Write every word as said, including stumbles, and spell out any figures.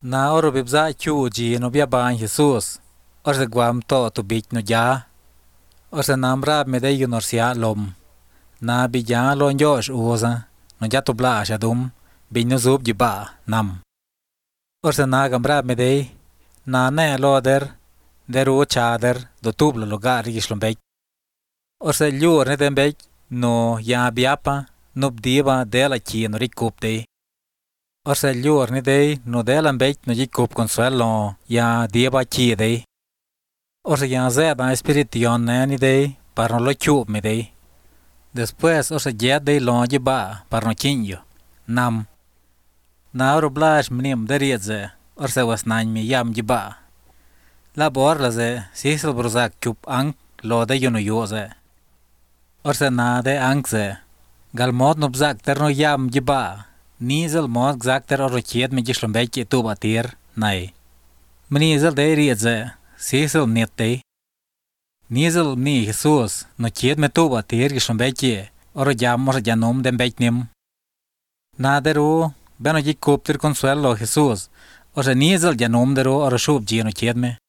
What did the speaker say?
Na oro bibza chu ji no bia ban Jesus. Orse guam to tu bich no ya. Orse namra me de yunorsia lom. Na bi ya lo njosh uza. No ya tu bla shadum. Bi no zub jiba nam. Orse na gambra me de. Na ne lo der. Deru chader do tublo lugar yishlom bech. Orse ljur ne den bech. No ya biapa. Nub diva de la chi no rikup de. Orse ljur ni de no de lan bech no jikup consuelo ya diva chi de. Orse ya zeda espirition ne ni de par no lo chup me de. Después orse jet de lo jiba par no chinyo. Nam. Na oro blash mnim de riedze. Orse was nañ mi yam jiba. La borla ze sisel bruzak chup ang lo de yuno yoze. Orse na de ang ze. Gal mod no bzak ter no yam jiba. Nizel mod gzak ter oro chiet me jishlom bech tu batir nai. Mnizel de riedze. Sisel net de. Nizel ni Jesus no chiet me tu batir jishlom bech oro jam oro janom den bech nim. Na deru beno jikup ter consuelo Jesus. Orse nizel janom deru oro shub jino chiet me.